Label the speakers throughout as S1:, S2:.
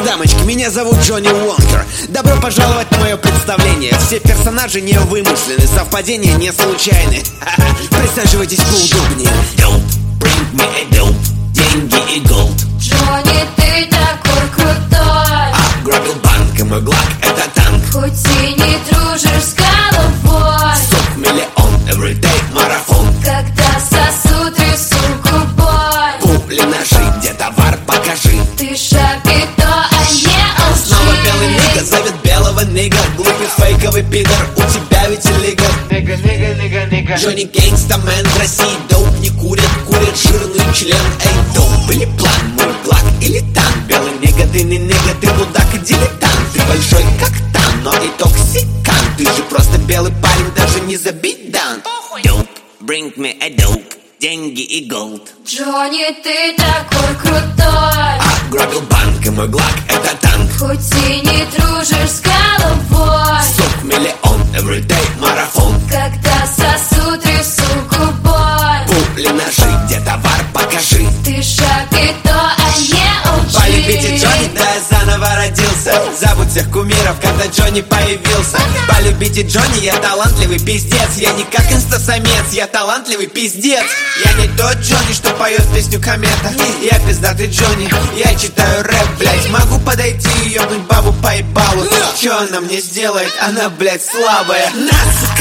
S1: дамочки, меня зовут Джонни Уокер. Добро пожаловать на мое представление. Все персонажи не вымышлены, совпадения не случайны. Присаживайтесь поудобнее.
S2: Dope, bring me a dope, деньги и голд.
S3: Джонни, ты такой крутой.
S2: Ограбил банк, и мой глак — это танк.
S3: Хоть и не дружишь с головой,
S2: Сук миллион, everyday марафон.
S3: когда сосуд рисунку бой.
S2: Пули, ножи, где товар, покажи.
S3: Ты шапито, а не лжи.
S2: Снова белый нига зовет белого нига. Глупый фейковый пидор, у тебя ведь и лига.
S4: Нига.
S2: Джонни Гейнгстамен в России доуп не курит, курит жирный член. Эй, доуп или план, мой благ или танк. Белый нига, ты не нига, ты мудак и дилетант. Ты большой как там, но и токсикант. Ты же просто белый парень, даже не забить дан. Dope, bring me a dope, деньги и голд.
S3: Джонни, ты такой крутой.
S2: Ограбил банк, и мой глак — это танк.
S3: Хоть и не дружишь с головой,
S2: Сук миллион, everyday марафон.
S3: когда сосуд рисунку бой.
S2: Пули, ножи, где товар, покажи.
S3: Ты шапито, а не лжи.
S1: Полюбите Джонни, да я заново родился. Забудь всех кумиров, когда Джонни появился. Полюбите Джонни, я талантливый пиздец. Я не как инстасамец, я талантливый пиздец. Я не тот Джонни, что поет песню Комета. Я пиздатый Джонни, я читаю рэп, блять. Могу подойти и ёбнуть бабу по ебалу. Чё она мне сделает? Она, блять, слабая. На, сука,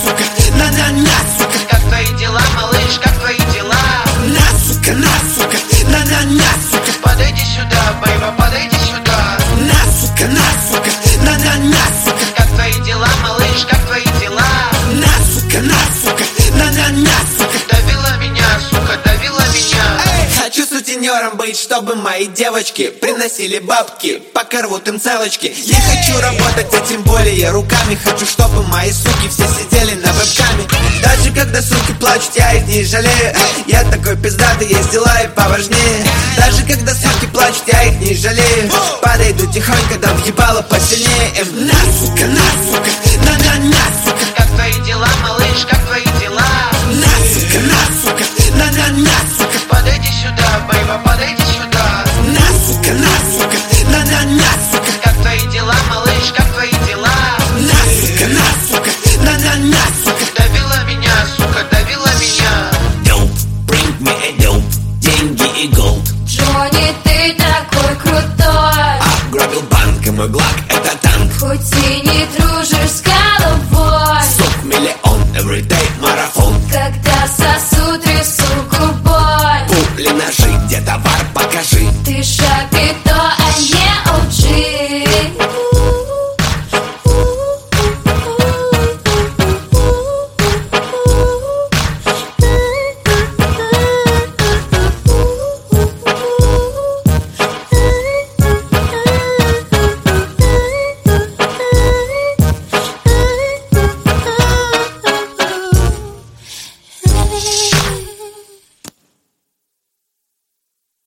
S1: на, сука.
S4: Как твои дела, малыш, как твои дела?
S1: На, сука, на, сука.
S4: Подойди сюда, бейба, подойди сюда.
S1: На, сука, на, сука.
S4: Как твои дела, малыш, как твои дела?
S1: На, сука, на, сука.
S4: Давила меня, сука, давила меня.
S1: Хочу сутенером быть, чтобы мои девочки приносили бабки, пока рвут им целочки. Я хочу работать, а тем более руками. Хочу, чтобы мои суки все сидели на вебкаме. Даже когда суки плачут, я их не жалею. Я такой пиздатый, есть дела и поважнее. Даже когда суки плачут, я их не жалею. Подойду тихонько, дам ебало посильнее. На, сука,